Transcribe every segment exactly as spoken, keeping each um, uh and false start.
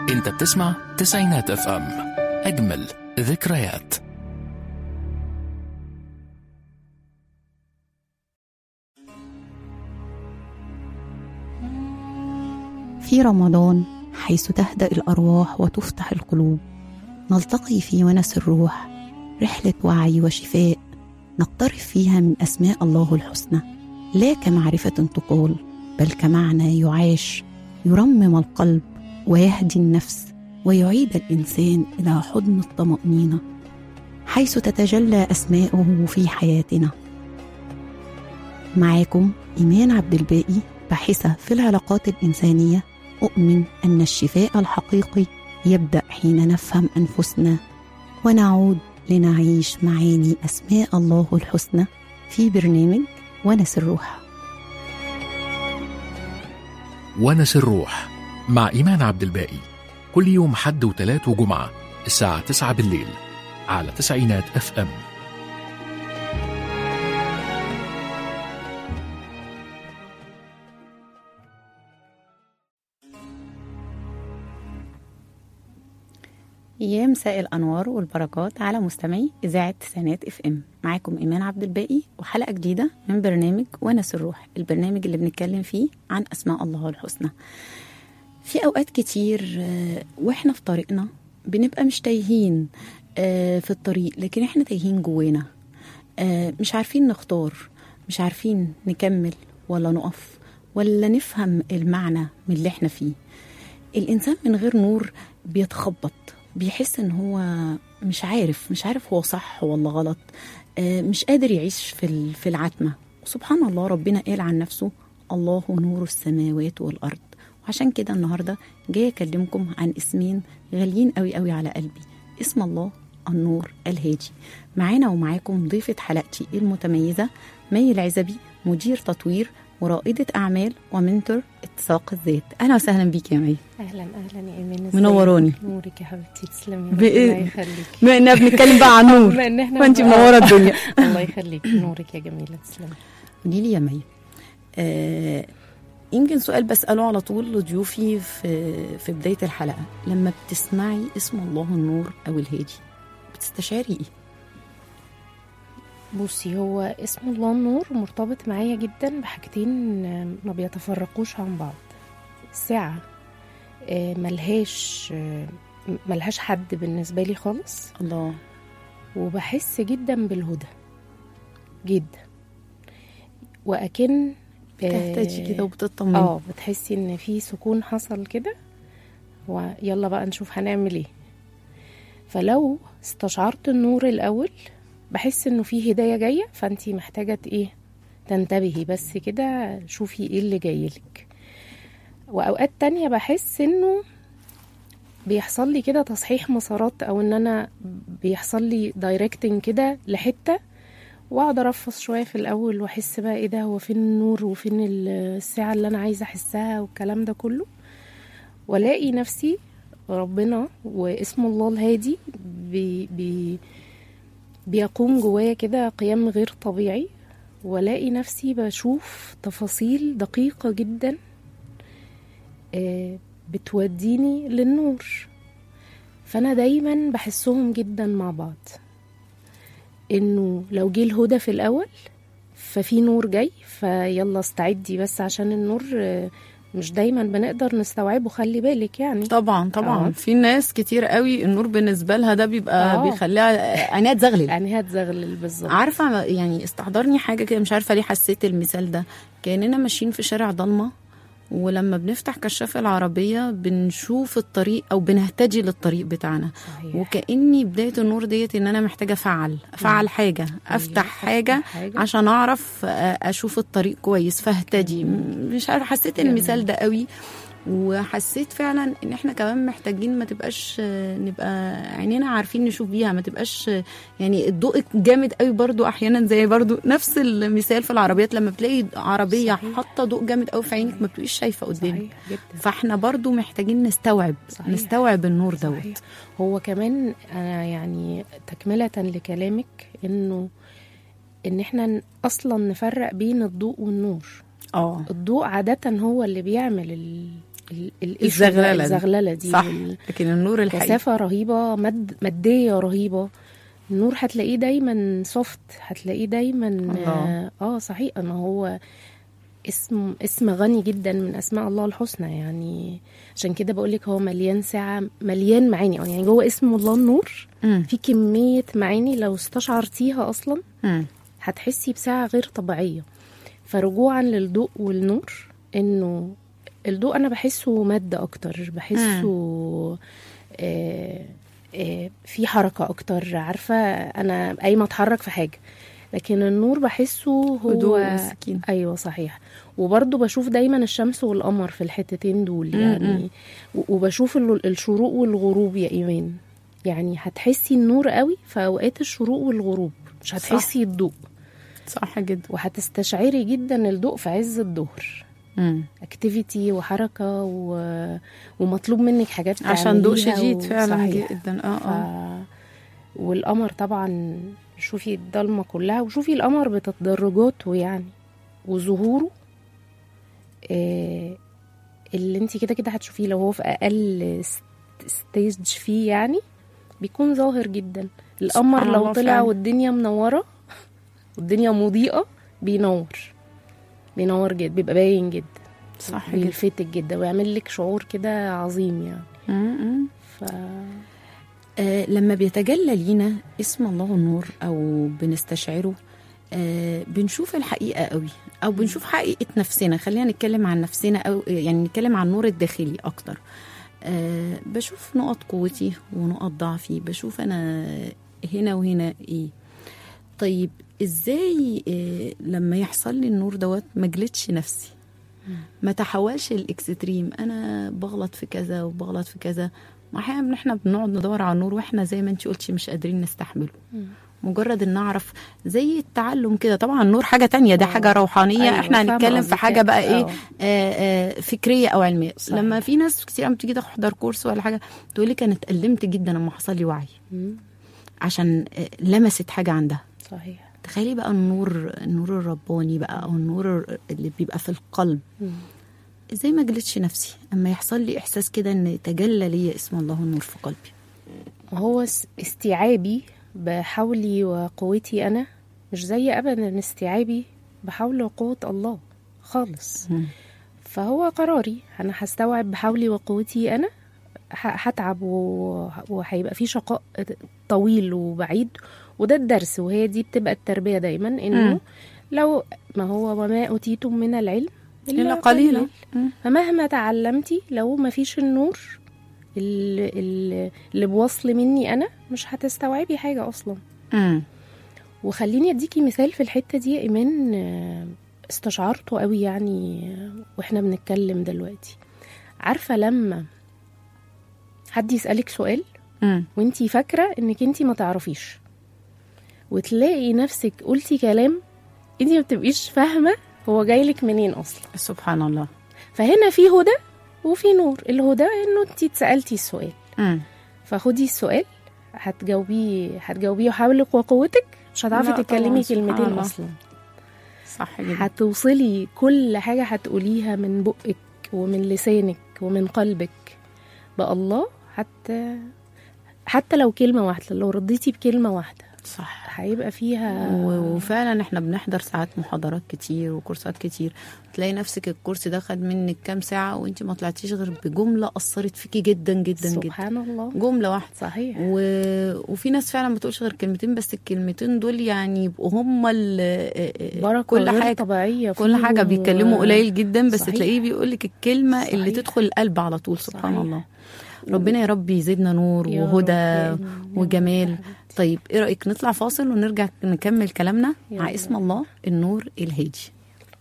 انت بتسمع تسعينات اف ام، اجمل ذكريات. في رمضان حيث تهدأ الأرواح وتفتح القلوب، نلتقي في ونس الروح، رحلة وعي وشفاء نقترف فيها من أسماء الله الحسنى، لا كمعرفة تقال بل كمعنى يعاش، يرمم القلب ويهدي النفس ويعيد الإنسان إلى حضن الطمأنينة، حيث تتجلى أسماؤه في حياتنا. معاكم إيمان عبد الباقي، باحثة في العلاقات الإنسانية. أؤمن أن الشفاء الحقيقي يبدأ حين نفهم أنفسنا ونعود لنعيش معاني أسماء الله الحسنى في برنامج ونس الروح. ونس الروح مع إيمان عبد الباقي، كل يوم حد وتلات وجمعة الساعة تسعة بالليل على تسعينات اف ام. يا مساء الأنوار والبركات على مستمعي إذاعة تسعينات اف ام. معاكم إيمان عبد الباقي وحلقة جديدة من برنامج ونس الروح، البرنامج اللي بنتكلم فيه عن أسماء الله الحسنى. في أوقات كتير وإحنا في طريقنا بنبقى مش تايهين في الطريق، لكن إحنا تايهين جوانا، مش عارفين نختار، مش عارفين نكمل ولا نقف ولا نفهم المعنى من اللي إحنا فيه. الإنسان من غير نور بيتخبط، بيحس ان هو مش عارف مش عارف هو صح ولا غلط، مش قادر يعيش في في العتمة. سبحان الله، ربنا قال عن نفسه الله نور السماوات والأرض. وعشان كده النهاردة جاي أكلمكم عن اسمين غاليين قوي قوي على قلبي، اسم الله النور الهادي. معانا ومعاكم ضيفة حلقتي المتميزة مي العزبي، مدير تطوير ورائدة أعمال ومنتور اتساق الذات. أهلا وسهلا بيك يا مي. أهلا أهلا يا إيمان، منوروني. نورك يا حبيبتي، تسلمي. بإيه؟ الله يخليك. ما إننا بنتكلم بقى عن نور وأنت منورة الدنيا. الله يخليك، نورك يا جميلة، تسلمي. قولي لي يا مي، آه يمكن سؤال بسأله على طول لضيوفي في في بداية الحلقة، لما بتسمعي اسم الله النور أو الهادي بتستشعري إيه؟ بصي، هو اسم الله النور مرتبط معايا جدا بحاجتين ما بيتفرقوش عن بعض. ساعة ملهاش ملهاش حد بالنسبة لي خالص، الله. وبحس جدا بالهدى جدا، وأكن بتهتدي كده وبتطمني. اه بتحسي ان في سكون حصل كده، ويلا بقى نشوف هنعمل ايه. فلو استشعرت النور الأول بحس انه في هداية جاية، فانتي محتاجة ايه، تنتبهي بس كده، شوفي ايه اللي جايلك. واوقات تانية بحس انه بيحصل لي كده تصحيح مسارات، او ان انا بيحصل لي دايركتنج كده لحتة، واقعد ارفص شوية في الاول واحس بقى ايه ده، هو فين النور وفين الساعة اللي انا عايزة احسها والكلام ده كله، والاقي نفسي ربنا واسم الله الهادي بي بي بيقوم جوايا كده قيام غير طبيعي، ولاقي نفسي بشوف تفاصيل دقيقة جدا بتوديني للنور. فأنا دايما بحسهم جدا مع بعض، إنه لو جه الهدى في الأول ففي نور جاي، فيلا استعدي بس عشان النور مش دايما بنقدر نستوعبه، خلي بالك يعني. طبعا طبعا آه. في ناس كتير قوي النور بالنسبه لها ده بيبقى آه. بيخليها عينيها تزغلل عينيها تزغلل بالظبط. عارفه يعني استحضرني حاجه كده، مش عارفه ليه حسيت المثال ده، كاننا ماشيين في شارع ضلمه، ولما بنفتح كشاف العربية بنشوف الطريق أو بنهتدي للطريق بتاعنا. صحيح. وكأني بداية النور ديت إن أنا محتاجة أفعل أفعل حاجة، أفتح حاجة, حاجة عشان أعرف أشوف الطريق كويس فاهتدي. مش عارفة، حسيت المثال ده قوي، وحسيت فعلا ان احنا كمان محتاجين ما تبقاش نبقى عينينا عارفين نشوف بيها، ما تبقاش يعني الضوء جامد قوي برضو احيانا، زي برضو نفس المثال في العربيات، لما بتلاقي عربيه حاطه ضوء جامد قوي في عينك ما بتبقيش شايفه قدامك. فاحنا برضو محتاجين نستوعب صحيح. نستوعب النور دوت. هو كمان انا يعني تكمله لكلامك، انه ان احنا اصلا نفرق بين الضوء والنور. اه الضوء عاده هو اللي بيعمل ال الزغلله الزغلله دي صح. لكن النور الحقيقي كثافه رهيبه، مد ماديه رهيبه. النور هتلاقيه دايما سوفت، هتلاقيه دايما اه, آه صحيح. ما هو اسم اسم غني جدا من اسماء الله الحسنى، يعني عشان كده بقولك هو مليان ساعه، مليان معاني. يعني جوه اسم الله النور م. في كميه معاني لو استشعرتيها اصلا م. هتحسي بساعه غير طبيعيه. فرجوعا للضوء والنور، انه الضوء انا بحسه ماده اكتر، بحسه آه آه في حركه اكتر، عارفه انا قايمه اتحرك في حاجه. لكن النور بحسه هو ايوه صحيح. وبرضه بشوف دايما الشمس والقمر في الحتتين دول يعني. وبشوف الشروق والغروب يا ايمان. يعني هتحسي النور قوي في اوقات الشروق والغروب، مش هتحسي صح. الضوء صح جدا. وهتستشعري جدا الضوء في عز الظهر، اكتيفيتي وحركه و... ومطلوب منك حاجات عشان ضوء شديد فعلا جدا. اه اه ف... والقمر طبعا شوفي الضلمه كلها، وشوفي القمر بتدرجاته يعني وظهوره آه اللي انت كده كده هتشوفيه لو هو في اقل ستيج فيه، يعني بيكون ظاهر جدا. القمر لو طلع فعلا. والدنيا منوره والدنيا مضيئه بينور بينور جدا، بيبقى باين جدا صح، بيلفتك جدا ويعمل لك شعور كده عظيم يعني. م- ف آه لما بيتجلى لينا اسم الله النور او بنستشعره آه بنشوف الحقيقه قوي، او بنشوف حقيقه نفسنا. خلينا نتكلم عن نفسنا، او يعني نتكلم عن النور الداخلي اكتر. آه بشوف نقط قوتي ونقط ضعفي، بشوف انا هنا وهنا ايه. طيب ازاي آه لما يحصل لي النور دوت ما جلدش نفسي، ما تحولش الاكستريم، انا بغلط في كذا وبغلط في كذا. ما احيانا احنا بنقعد ندور على النور واحنا زي ما انت قلتي مش قادرين نستحمله. مجرد ان نعرف زي التعلم كده. طبعا النور حاجه تانية، ده حاجه روحانيه. أيوة احنا هنتكلم في حاجه بقى ايه آآ آآ فكريه او علميه. صحيح. لما في ناس كتير عم تيجي تحضر كورس ولا حاجه تقول لي كانت اتألمت جدا لما حصل لي وعي، عشان لمست حاجه عندها. صحيح. تخيلي بقى النور النور الرباني بقى، او النور اللي بيبقى في القلب. مم. ازاي ما جلتش نفسي اما يحصل لي احساس كده ان تجلى لي اسم الله النور في قلبي؟ هو استيعابي بحولي وقوتي انا مش زي ابدا استيعابي بحول وقوة الله خالص. م. فهو قراري انا هستوعب بحولي وقوتي انا، هتعب وهيبقى في شقاء طويل وبعيد، وده الدرس. وهي دي بتبقى التربية دايما، انه م. لو ما هو وما اوتيتم من العلم إلا قليلا، فمهما تعلمتي لو ما فيش النور اللي, اللي بوصل مني أنا مش هتستوعبي حاجة أصلا. م. وخليني أديكي مثال في الحتة دي يا إيمان استشعرته قوي يعني وإحنا بنتكلم دلوقتي. عارفة لما حد يسألك سؤال م. وإنتي فاكرة إنك إنتي ما تعرفيش، وتلاقي نفسك قلتي كلام إنتي ما بتبقيش فاهمة هو جايلك منين أصلا. سبحان الله. فهنا في هدى وفي نور. الهدى إنه أنتي تسألتي السؤال، م. فخدي السؤال هتجاوبيه هتجاوبيه وحاولك وقوتك مش هتعرفي تتكلمي كلمتين أصلا. صح جدا. هتوصلي كل حاجة هتقوليها من بقك ومن لسانك ومن قلبك بقى الله، حتى حتى لو كلمة واحدة، لو رديتي بكلمة واحدة صح هيبقى فيها. وفعلا احنا بنحضر ساعات محاضرات كتير وكورسات كتير، تلاقي نفسك الكورس ده خد منك كام ساعة وانت ما طلعتيش غير بجملة أثرت فيكي جدا جدا جدا. سبحان الله. جملة واحدة. صحيح. و... وفي ناس فعلا ما بتقولش غير كلمتين، بس الكلمتين دول يعني يبقوا هم ال... كل حاجة طبيعية، كل حاجة بيتكلموا قليل جدا بس صحيح. تلاقيه بيقولك الكلمة صحيح. اللي تدخل القلب على طول. سبحان صحيح. الله. ربنا يا رب يزيدنا نور وهدى وجمال. طيب ايه رأيك نطلع فاصل ونرجع نكمل كلامنا مع اسم الله النور الهادي.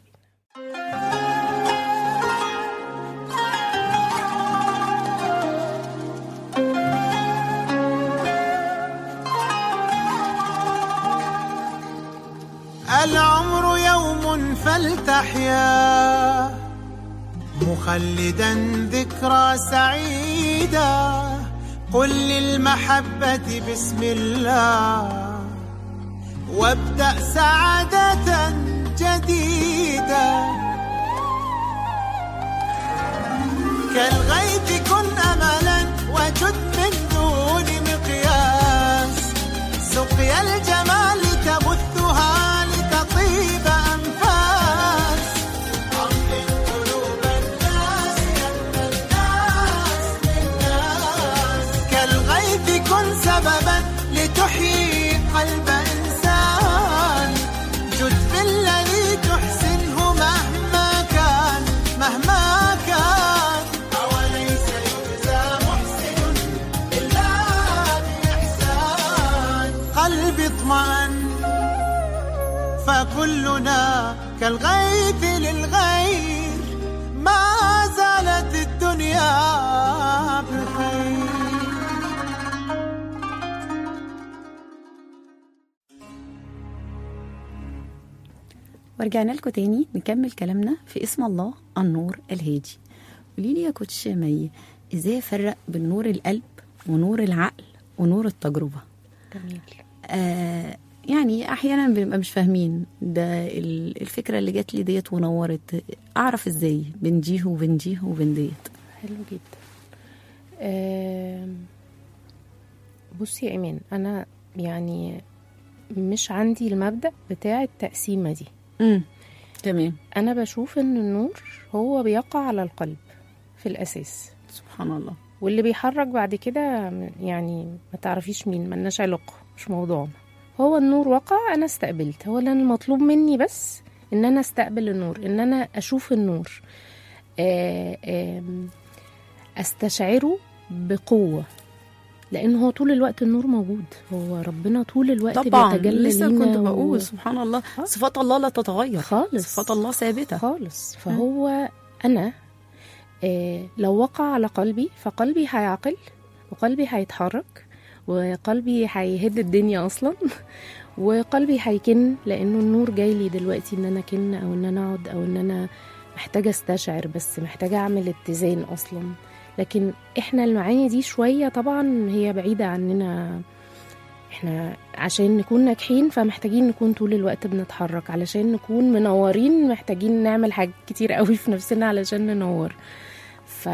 العمر يوم فلتحيا مخلدا ذكرى سعيدة، قل للمحبة بسم الله وابدأ سعادة جديدة. كالغيث كن أملا وجد من دون مقياس، سقيا الجمال تبثها لتطيب أنفاس، عظم قلوب الناس يم الناس للناس، كالغيث كن سببا لتحيي قلب إنسان، جد في الذي تحسنه مهما كان مهما كان، أوليس يجزى محسن إلا بإحسان، قلبي اطمأن فكلنا كالغيث للغير، ما زالت الدنيا بخير. ورجعنا لكم تاني نكمل كلامنا في اسم الله النور الهادي. قولي لي يا كوتش مي، ازاي افرق بين نور القلب ونور العقل ونور التجربه؟ جميل. آه يعني احيانا بنبقى مش فاهمين ده الفكره اللي جات لي ديت ونورت، اعرف ازاي بين دي وبين دي وبين ديت؟ حلو جدا. آه بصي يا ايمان، انا يعني مش عندي المبدأ بتاع التقسيمه دي. امم تمام. انا بشوف ان النور هو بيقع على القلب في الاساس، سبحان الله، واللي بيحرك بعد كده يعني ما تعرفيش مين، ملناش علاقه، مش موضوعنا. هو النور وقع، انا استقبلت، هو اللي انا المطلوب مني بس ان انا استقبل النور، ان انا اشوف النور، آآ آآ استشعره بقوه، لان هو طول الوقت النور موجود، هو ربنا طول الوقت طبعا بيتجلى لسه لينا كنت بقول و... سبحان الله، صفات الله لا تتغير خالص، صفات الله ثابته خالص. فهو انا آه لو وقع على قلبي فقلبي هيعقل، وقلبي هيتحرك، وقلبي هيهد الدنيا اصلا وقلبي هيكن، لانه النور جاي لي دلوقتي ان انا كن، او ان انا اقعد، او ان انا محتاجه استشعر، بس محتاجه اعمل اتزان اصلا. لكن احنا المعاني دي شويه طبعا هي بعيده عننا، احنا عشان نكون ناجحين فمحتاجين نكون طول الوقت بنتحرك، علشان نكون منورين محتاجين نعمل حاجات كتير قوي في نفسنا علشان ننور. ف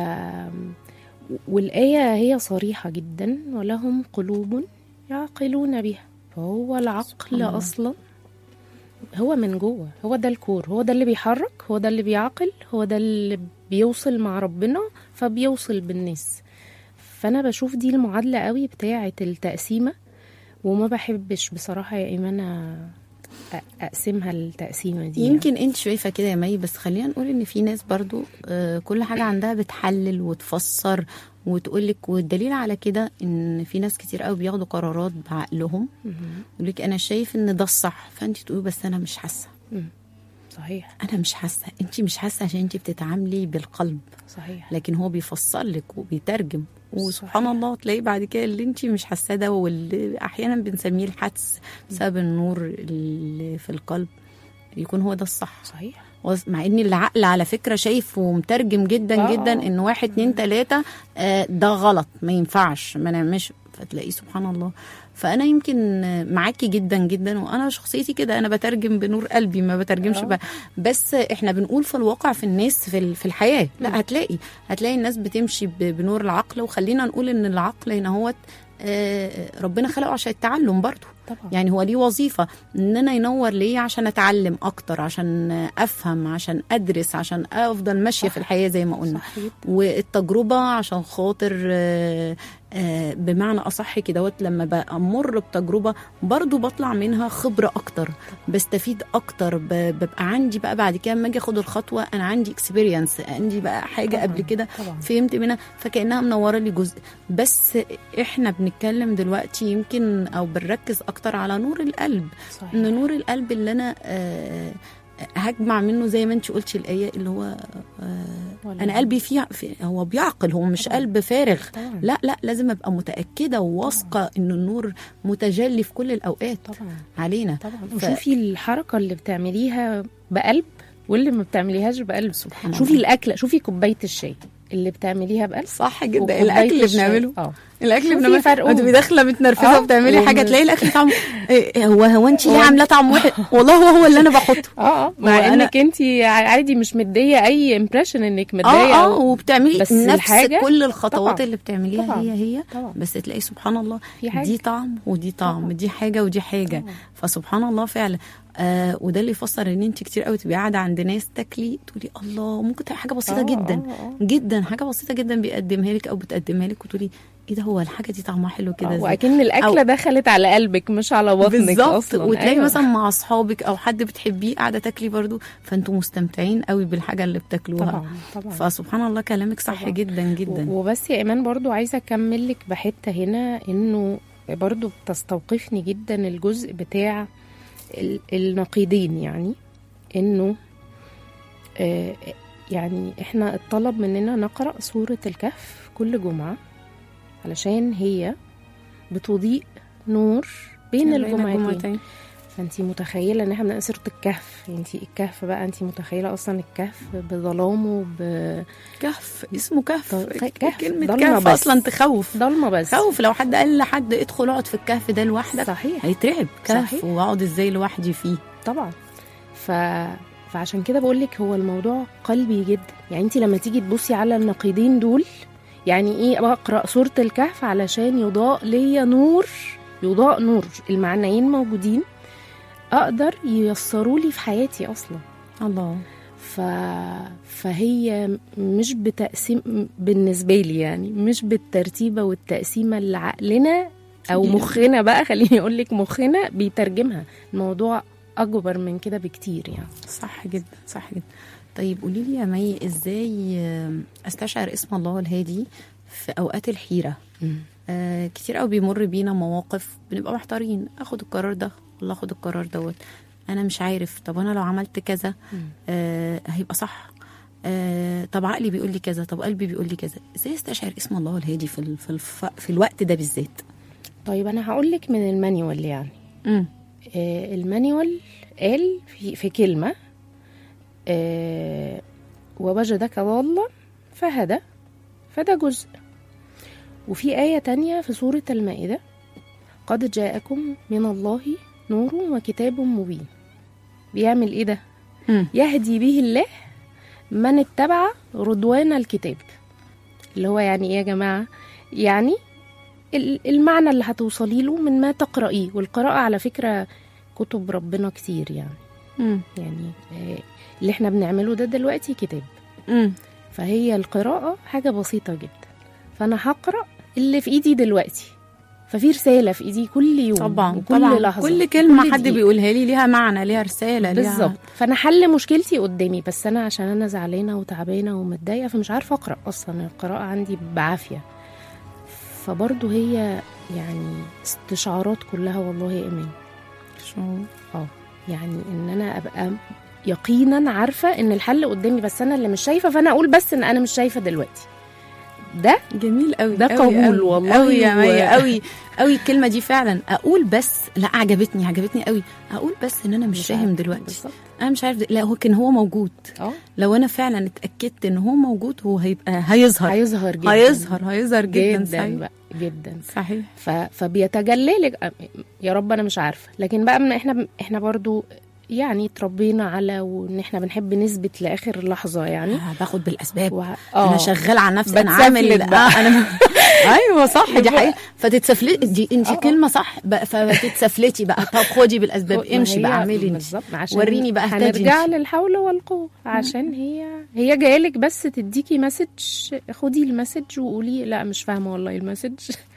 والآية هي صريحة جدا، ولهم قلوب يعقلون بها. فهو العقل أصلا هو من جوه، هو ده الكور، هو ده اللي بيحرك، هو ده اللي بيعقل، هو ده اللي بيوصل مع ربنا فبيوصل بالناس. فأنا بشوف دي المعادلة قوي بتاعة التقسيمة، وما بحبش بصراحة يا إيمان أقسمها التقسيمة دي. يمكن انت شايفة كده يا مي، بس خلينا نقول ان في ناس برضو آه كل حاجة عندها بتحلل وتفسر وتقولك، والدليل على كده ان في ناس كتير قوي بياخدوا قرارات بعقلهم، يقولك انا شايف ان ده الصح، فانت تقولي بس انا مش حاسة. صحيح، انا مش حاسة، انت مش حاسة عشان انت بتتعاملي بالقلب. صحيح. لكن هو بيفسر لك وبيترجم، وسبحان الله تلاقي بعد كده اللي انت مش حاسه ده، واللي احيانا بنسميه الحدس بسبب النور اللي في القلب، يكون هو ده الصح. صحيح. مع ان العقل على فكره شايف ومترجم جدا آه. جدا ان واحد اتنين تلاته آه ده غلط، ما ينفعش، ما نعملش، فتلاقيه سبحان الله. فانا يمكن معاكي جدا جدا، وانا شخصيتي كده، انا بترجم بنور قلبي، ما بترجمش بقى. بس احنا بنقول في الواقع في الناس في في الحياه، لا هتلاقي هتلاقي الناس بتمشي بنور العقل. وخلينا نقول ان العقل هنا هو ربنا خلقه عشان التعلم برضو طبعا. يعني هو ليه وظيفة ان انا ينور ليه، عشان اتعلم اكتر، عشان افهم، عشان ادرس، عشان افضل ماشية في الحياة زي ما قلنا. والتجربة عشان خاطر بمعنى اصح كدهوت، لما بمر بتجربة برضو بطلع منها خبرة اكتر، بستفيد اكتر، ببقى عندي بقى بعد كده لما اجي اخد الخطوة انا عندي اكسبيرينس، عندي بقى حاجة طبعا. قبل كده فهمت منها، فكأنها منورة لي جزء. بس احنا بنتكلم دلوقتي يمكن او بنركز اكتر على نور القلب. صحيح. ان نور القلب اللي انا آه هجمع منه زي ما انت قلتي الآية، اللي هو آه انا قلبي فيه في هو بيعقل، هو مش طبعا. قلب فارغ طبعا. لا لا لازم ابقى متأكدة وواثقة ان النور متجلي في كل الاوقات طبعا. علينا طبعا. ف... وشوفي الحركة اللي بتعمليها بقلب واللي ما بتعمليهاش بقلب. سبحان الله. شوفي الاكله، شوفي كوبايه الشاي، اللي بتعمليها بقلب صح جدا. وكوباية الاكل اللي الشاي. بنعمله اه الاكل اللي وفي بنعمله فرق انت داخله متنرفزه آه. وبتعملي حاجه وم- تلاقي الاكل طعمه إيه، هو هو انت ليه هو عامله طعم وحش؟ والله هو هو اللي انا بحطه. اه اه مع مع أنا- انك انت عادي مش مديه اي امبريشن انك مديه اه اه أو- وبتعملي بس نفس الحاجة كل الخطوات طبعاً. اللي بتعمليها طبعاً. هي هي طبعا بس تلاقي سبحان الله في حاجة. دي طعم ودي طعم طبعاً. دي حاجه ودي حاجه طبعاً. فسبحان الله فعلا. آه وده اللي يفسر ان انت كتير قوي تبقي قاعده عند ناس تاكلي تقولي الله ممكن تبقى حاجه بسيطه آه، جدا آه، آه. جدا حاجه بسيطه جدا بيقدمها لك او بتقدمها لك وتقولي ايه ده هو الحاجه دي طعمها حلو كده آه، ازاي؟ واكن الاكله أو- دخلت على قلبك مش على بطنك بالظبط. اصلا. وتلاقي أيوة. مثلا مع اصحابك او حد بتحبيه قاعده تاكلي برضو فانتوا مستمتعين قوي بالحاجه اللي بتاكلوها. طبعا طبعا فسبحان الله كلامك صح طبعاً. جدا جدا. و- وبس يا ايمان برضو عايزه اكمل لك بحته هنا انه برضو بتستوقفني جدا الجزء بتاع ال- النقيضين، يعني انه آه، يعني احنا اتطلب مننا نقرأ سورة الكهف كل جمعة علشان هي بتضيء نور بين الجمعتين. فانتي متخيله ان احنا بنقرا سوره الكهف، انتي الكهف بقى انتي متخيله اصلا الكهف بظلامه ب كهف اسمه كهف. طب- كهف، كلمة ضلمة كهف بس. اصلا تخوف. ضلمه بس. خوف لو حد قال لحد ادخل اقعد في الكهف ده لوحدك صحيح هيترعب. كهف صحيح. واقعد ازاي لوحدي فيه. طبعا. ف فعشان كده بقول لك هو الموضوع قلبي جدا، يعني انتي لما تيجي تبصي على النقيضين دول، يعني ايه بقرا سوره الكهف علشان يضاء ليا نور، يضاء نور المعنيين موجودين اقدر ييسروا لي في حياتي اصلا. الله. ف... فهي مش بتقسيم بالنسبة لي، يعني مش بالترتيبة والتقسيمة اللي عقلنا أو مخنا بقى، خليني أقول لك مخنا بيترجمها. الموضوع أكبر من كده بكتير يعني. صح جدا صح جدا. طيب قولي لي يا مي ازاي استشعر اسم الله الهادي في أوقات الحيرة؟ آه كتير قوي بيمر بينا مواقف بنبقى محتارين، اخد القرار ده ولا اخد القرار دوت، انا مش عارف. طب انا لو عملت كذا آه هيبقى صح. آه طب عقلي بيقول لي كذا، طب قلبي بيقول لي كذا. ازاي استشعر اسم الله الهادي في ال- في, الف... في الوقت ده بالذات؟ طيب أنا هقول لك من المانيوال يعني. امم آه المانيوال قال في, في كلمة آه ووجدك ضالا فهدى، فده جزء. وفي آية تانية في سورة المائدة قد جاءكم من الله نور وكتاب مبين. بيعمل ايه ده؟ مم. يهدي به الله من اتبع رضوان الكتاب. اللي هو يعني ايه يا جماعة؟ يعني ال- المعنى اللي هتوصلي له من ما تقرأيه. والقراءة على فكرة كتب ربنا كتير يعني. امم يعني آه، اللي احنا بنعمله ده دلوقتي كتاب. امم فهي القراءة حاجة بسيطة جدا. فأنا هقرأ اللي في إيدي دلوقتي، ففي رسالة في إيدي كل يوم طبعا وكل طبعا. لحظة كل كلمة كل حد دقيقة. بيقولها لي ليها معنى، ليها رسالة، ليها بالظبط. فأنا حل مشكلتي قدامي، بس أنا عشان أنا زعلانة وتعبانة ومتضايقة فمش عارفة أقرأ أصلا. القراءة عندي بعافية. فبرضه هي يعني استشعارات كلها والله يا إيمان. شعور. اه يعني ان انا ابقى يقينا عارفه ان الحل قدامي بس انا اللي مش شايفه، فانا اقول بس ان انا مش شايفه دلوقتي. ده جميل قوي. ده قوي قبول قوي والله. قوي يا مي و- قوي قوي الكلمة دي فعلا. اقول بس لا عجبتني عجبتني قوي. اقول بس ان انا مش, مش فاهم عارفة. دلوقتي. بالظبط. انا مش عارف. لا هو كان هو موجود. اه لو انا فعلا اتاكدت ان هو موجود هو هيبقى هيظهر هيظهر جدا هيظهر هيظهر جدا, جدا صحيح. بقى جدا. صحيح. ف... فبيتجلى لك يا رب انا مش عارفه. لكن بقى من احنا احنا برضو يعني اتربينا على وان احنا بنحب نثبت لاخر لحظه يعني. آه باخد بالاسباب. و... انا شغال على نفسي. انا بتسفلت عامل بقى. آه انا ايوه صح دي حقيقه. فتتسفلتي دي انت آه. كلمه صح بقى. فتتسفلتي بقى. طب خدي بالاسباب امشي بقى اعملي انت. بالظبط. عشان وريني بقى اهتدي هنرجع انت. للحول والقوه. عشان هي هي جايلك بس تديكي مسج، خدي المسج وقولي لا مش فاهمه والله المسج.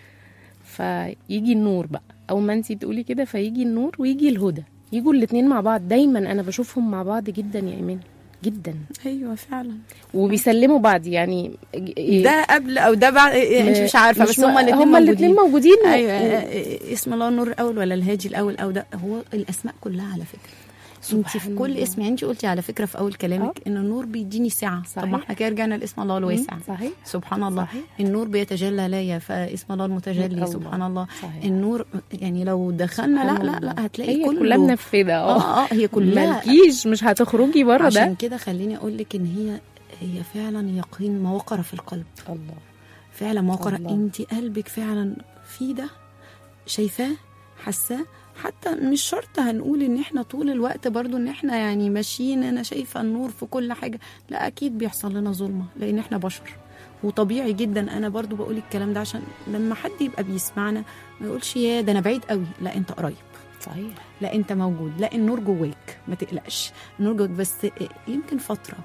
فيجي النور بقى او ما انتي تقولي كده، فيجي النور ويجي الهدى، يجوا الاتنين مع بعض. دايما انا بشوفهم مع بعض جدا يا ايمان جدا. ايوه فعلا. وبيسلموا بعض يعني. ده قبل او ده بعد انت مش عارفه مش بس هما الاثنين هما الاثنين موجودين. ايوه و... اسم الله النور الاول ولا الهادي الاول او ده هو الاسماء كلها على فكره. انت في كل اسم يعني انت قلتي على فكره في اول كلامك أه؟ ان النور بيديني سعه. طب ما احنا كده رجعنا لاسم الله الواسع. صحيح. سبحان الله. صحيح. النور بيتجلى ليا فاسم الله المتجلي. الله. سبحان الله. صحيح. النور يعني لو دخلنا لا لا لا هتلاقي هي كله كلها منفذه. اه اه هي كلها مالكيش مش هتخرجي بره ده. عشان كده خليني اقول لك ان هي هي فعلا يقين ما وقر في القلب. الله. فعلا ما وقر، الله. انت قلبك فعلا في ده، شايفاه حاساه. حتى مش شرط هنقول ان احنا طول الوقت برضو ان احنا يعني ماشيين انا شايفه النور في كل حاجه، لا اكيد بيحصل لنا ظلمه لان احنا بشر، وطبيعي جدا. انا برضو بقول الكلام ده عشان لما حد يبقى بيسمعنا ما يقولش يا ده انا بعيد قوي، لا انت قريب. صحيح. لا انت موجود، لا النور جواك، ما تقلقش النور جواك. بس يمكن فتره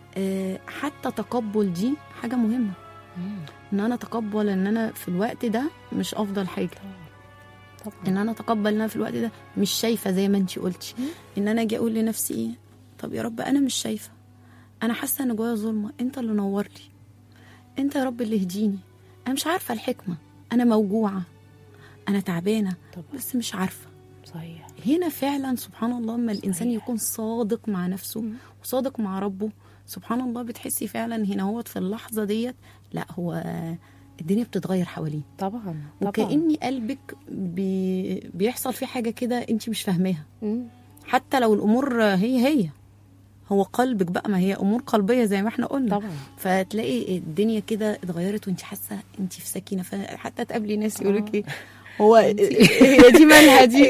حتى تقبل دي حاجه مهمه، ان انا اتقبل ان انا في الوقت ده مش افضل حاجه. طبعا. ان انا اتقبل ان انا في الوقت ده مش شايفه زي ما انتي قلتي، ان انا اجي اقول لنفسي ايه، طب يا رب انا مش شايفه، انا حاسه ان جوايا ظلمه، انت اللي نور لي، انت يا رب اللي هديني، انا مش عارفه الحكمه، انا موجوعه، انا تعبانه طبعا. بس مش عارفه. صحيح. هنا فعلا سبحان الله لما الانسان يكون صادق مع نفسه م. وصادق مع ربه، سبحان الله بتحسي فعلا هنا هو في اللحظه ديت لا هو الدنيا بتتغير حواليه. طبعا. طبعا. وكأني قلبك بي بيحصل فيه حاجه كده انت مش فاهماها، حتى لو الامور هي هي هو قلبك بقى، ما هي امور قلبيه زي ما احنا قلنا طبعا. فتلاقي الدنيا كده اتغيرت وانت حاسه انت في سكينه. حتى تقابلي ناس يقولوا لك ايه هو هي دي مالها دي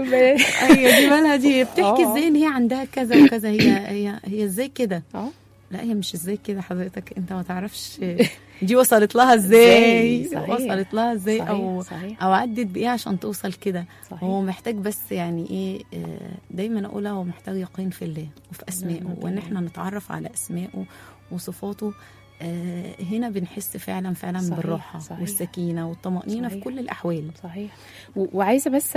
هي دي مالها دي بتحكي ازاي ان هي عندها كذا وكذا، هي هي هي ازاي كده؟ لا هي مش ازاي كده حضرتك، انت ما تعرفش دي وصلت لها ازاي، وصلت لها ازاي او صحيح. او عدت بايه عشان توصل كده. هو محتاج بس يعني ايه، دايما اقولها هو محتاج يقين في الله وفي اسمائه، وان احنا نتعرف على اسمائه وصفاته. آه هنا بنحس فعلا فعلا صحيح بالراحه صحيح والسكينه والطمأنينه في كل الاحوال. صحيح. وعايزه بس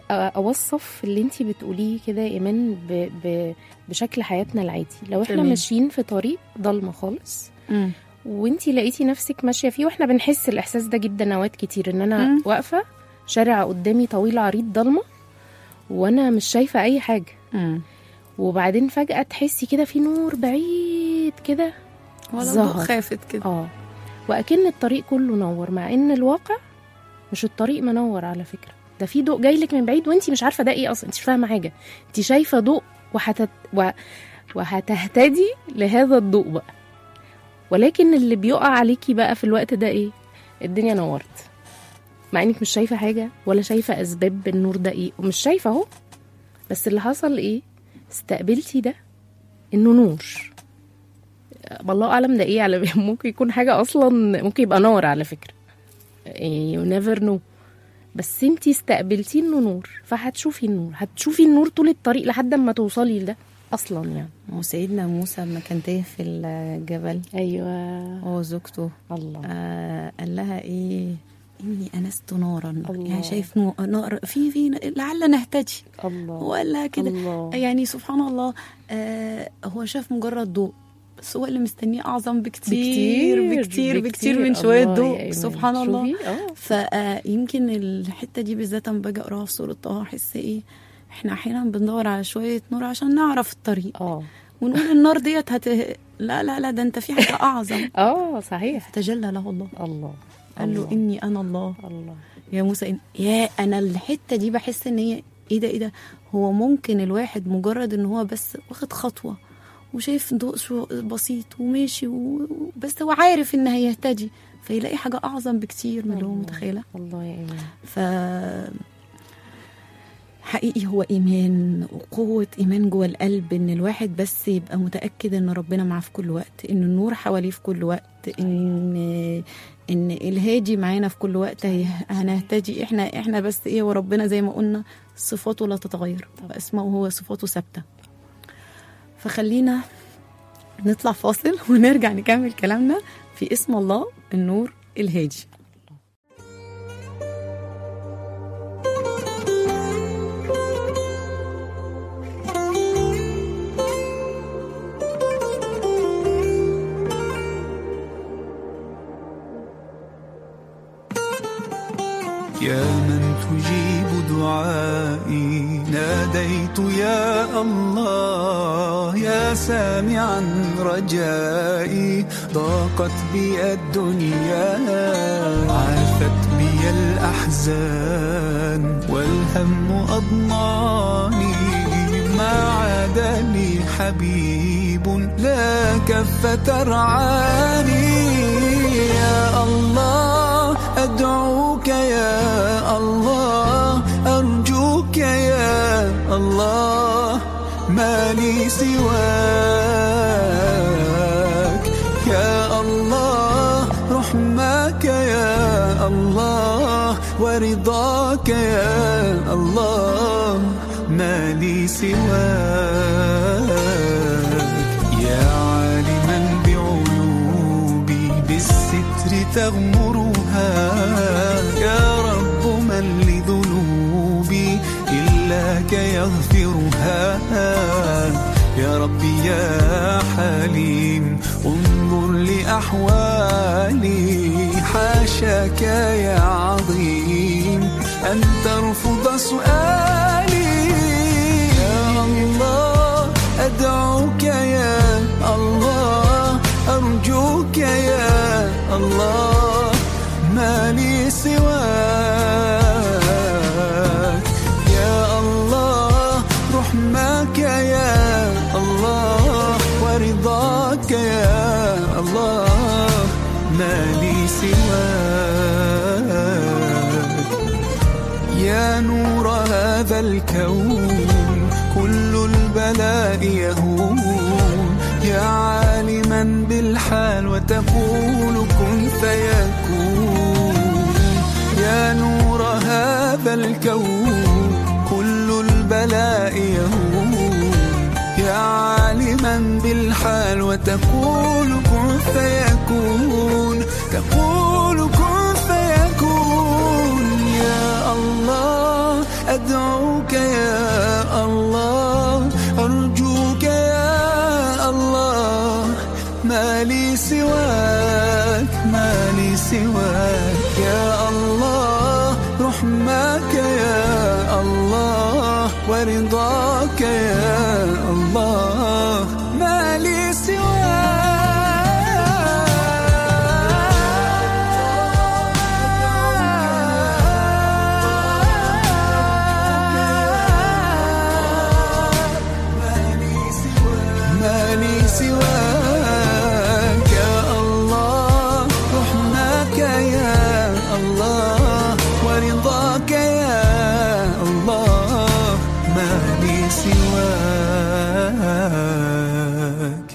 اوصف اللي انتي بتقوليه كده ايمان ب ب بشكل حياتنا العادي. لو احنا تمام. ماشيين في طريق ضلمه خالص م. وانتي لقيتي نفسك ماشيه فيه، واحنا بنحس الاحساس ده جدا اوقات كتير، ان انا م. واقفه شارع قدامي طويل عريض ضلمه وانا مش شايفه اي حاجه م. وبعدين فجاه تحسي كده في نور بعيد كده ظهر خافت كده اه واكن الطريق كله نور، مع ان الواقع مش الطريق منور على فكره، ده في ضوء جاي لك من بعيد وانتي مش عارفه ده ايه اصلا، انت مش فاهمه حاجه، انت شايفه ضوء وحتت و... وهتهتدي لهذا الضوء بقى. ولكن اللي بيقع عليكي بقى في الوقت ده ايه؟ الدنيا نورت مع انك مش شايفه حاجه ولا شايفه اسباب النور ده ايه، ومش شايفه اهو، بس اللي حصل ايه؟ استقبلتي ده انه نور. والله اعلم ده ايه، على ممكن يكون حاجه اصلا، ممكن يبقى نار على فكره، you never know، بس انتي استقبلتي انه نور، فهتشوفي النور، هتشوفي النور طول الطريق لحد ما توصلي لده اصلا. يعني هو سيدنا موسى لما كان تايه في الجبل، ايوه هو زوجته الله آه قال لها ايه، اني انست نارا، يعني شايف نار في في لعل نهتدي. الله. هو قال لها كده، يعني سبحان الله آه هو شاف مجرد ضوء، بس هو اللي مستنيه اعظم بكتير بكتير بكتير, بكتير من شويه ضوء. سبحان الله. فيمكن الحته دي بالذات لما باجي اقراها في سوره طه احس ايه، احنا احيانا بندور على شويه نور عشان نعرف الطريق، اه ونقول النار ديت هت لا لا لا ده انت في حاجه اعظم. اه صحيح. فتجلى له الله الله قال له اني انا الله. الله يا موسى إن... يا انا الحته دي بحس ان هي ايه ده ايه ده هو ممكن الواحد مجرد ان هو بس واخد خطوه وشايف ضوء بسيط وماشي وبس هو عارف ان هيهتدي، فيلاقي حاجه اعظم بكتير من اللي هو متخيله. الله يا ايمان. ف حقيقي هو ايمان وقوه ايمان جوه القلب، ان الواحد بس يبقى متاكد ان ربنا معاه في كل وقت، ان النور حواليه في كل وقت، ان ان الهادي معانا في كل وقت، هنهتدي احنا احنا بس ايه، وربنا زي ما قلنا صفاته لا تتغير، اسمه هو صفاته ثابته. فخلينا نطلع فاصل ونرجع نكمل كلامنا في اسم الله النور الهادي. يا من تجيب دعائي ناديت يا الله، يا سامعا رجائي ضاقت بي الدنيا، عافت بي الأحزان والهم أضناني، ما عاد لي حبيب لا كف ترعاني. يا الله أدعوك يا الله أرجوك يا الله ما لي سواك. يا الله رحمك يا الله ورضاك يا الله ما لي سواك. يا عالما بعيوبي بالستر تغمرها، يا رب من لذنوبي إلاك يغفرها. يا ربي يا حليم انظر لأحوالي، حاشاك يا عظيم أن ترفض سؤالي. يا الله أدعوك يا الله أرجوك يا الله ما لي سواك. يا الله رحمك يا الله ورضاك يا الله ما لي سواك. يا نور هذا الكون كل البلاء يهون، يا عالما بالحال وتقول كن فيكون. يا نور هذا الكون كل البلاء يهون، يا عالما بالحال وتقول كن فيكون. تقول كن فيكون. يا الله أدعوك يا الله أرجوك يا الله ما لي سواك ما لي سواك. يا الله رحمك يا الله ورضاك يا الله ما لي سواك. ما لي سواك. يا الله رحمك يا الله ورضاك يا الله ما لي سواك.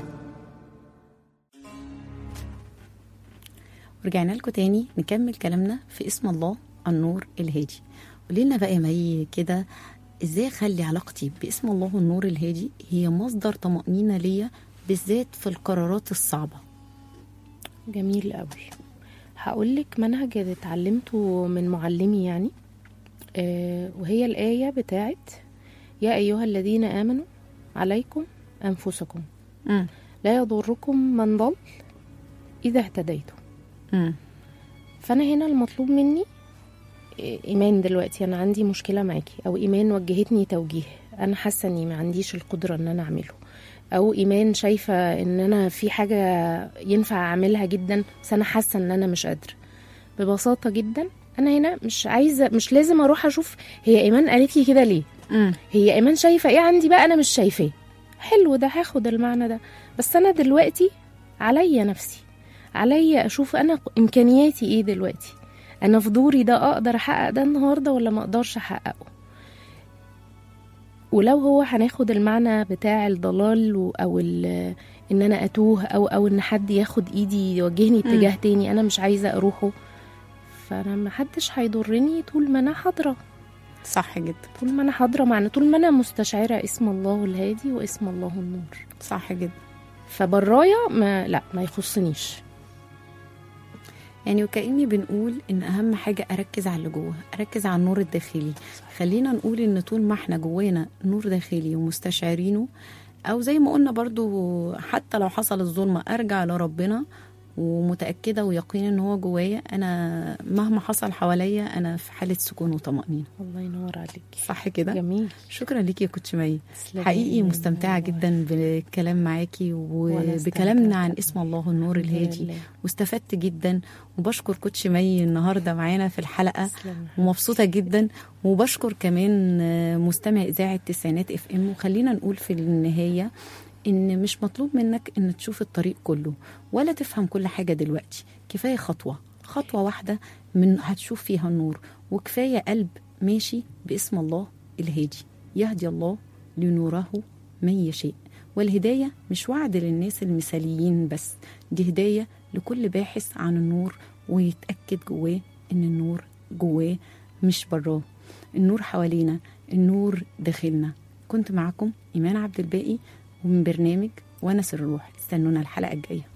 ورجعنا لكم تاني نكمل كلامنا في اسم الله النور الهادي. قوليلنا بقى يا مي كده، ازاي اخلي علاقتي باسم الله النور الهادي هي مصدر طمأنينة ليا بالذات في القرارات الصعبة؟ جميل قوي. هقولك منهج اتعلمته من معلمي يعني، آه وهي الآية بتاعت يا أيها الذين آمنوا عليكم أنفسكم مم. لا يضركم من ضل إذا اهتديتم. مم. فأنا هنا المطلوب مني إيمان. دلوقتي أنا عندي مشكلة معاكي، أو إيمان وجهتني توجيه أنا حاسة إني ما عنديش القدرة إن أنا أعمله، أو إيمان شايفة إن أنا في حاجة ينفع أعملها جدا بس أنا حاسة إن أنا مش قادرة. ببساطة جدا أنا هنا مش عايزة، مش لازم أروح أشوف هي إيمان قالت لي كده ليه، مم. هي إيمان شايفة إيه عندي بقى أنا مش شايفاه. حلو، ده هاخد المعنى ده، بس أنا دلوقتي عليا نفسي، عليا أشوف أنا إمكانياتي إيه دلوقتي، أنا في دوري ده أقدر أحقق ده النهاردة ولا ما أقدرش أحققه. ولو هو هناخد المعنى بتاع الضلال أو إن أنا أتوه أو أو إن حد ياخد إيدي يوجهني اتجاه تاني أنا مش عايزة أروحه، فأنا محدش هيضرني طول ما أنا حاضرة. صح جدا. طول ما أنا حاضرة، معنى طول ما أنا مستشعرة اسم الله الهادي واسم الله النور. صح جدا. فبرايا ما لا ما يخصنيش يعني. وكأني بنقول ان اهم حاجة اركز على اللي جوه، اركز على النور الداخلي. خلينا نقول ان طول ما احنا جوانا نور داخلي ومستشعرينه، او زي ما قلنا برضو حتى لو حصل الظلمة ارجع لربنا ومتأكدة ويقين ان هو جوايا، انا مهما حصل حواليا انا في حالة سكون وطمأنينة. الله ينور عليك. صح كده؟ جميل. شكرا ليكي يا كوتش مي، تسلمي. حقيقي مستمتعة جدا بالكلام معاكي وبكلامنا عن اسم الله النور الهادي، واستفدت جدا. وبشكر كوتش مي النهاردة معانا في الحلقة، ومبسوطة جدا. وبشكر كمان مستمع إذاعة تسعينات اف ام. وخلينا نقول في النهاية ان مش مطلوب منك ان تشوف الطريق كله ولا تفهم كل حاجة دلوقتي، كفاية خطوة خطوة واحدة من هتشوف فيها النور، وكفاية قلب ماشي باسم الله الهادي. يهدي الله لنوره من يشاء. والهداية مش وعد للناس المثاليين بس، دي هداية لكل باحث عن النور ويتأكد جواه ان النور جواه مش براه. النور حوالينا، النور داخلنا. كنت معكم إيمان عبد الباقي ومن برنامج ونس الروح. استنونا الحلقة الجاية.